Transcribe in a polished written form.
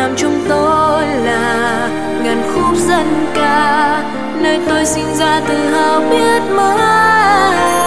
Nam chúng tôi là ngàn khúc dân ca, nơi tôi sinh ra tự hào biết mấy.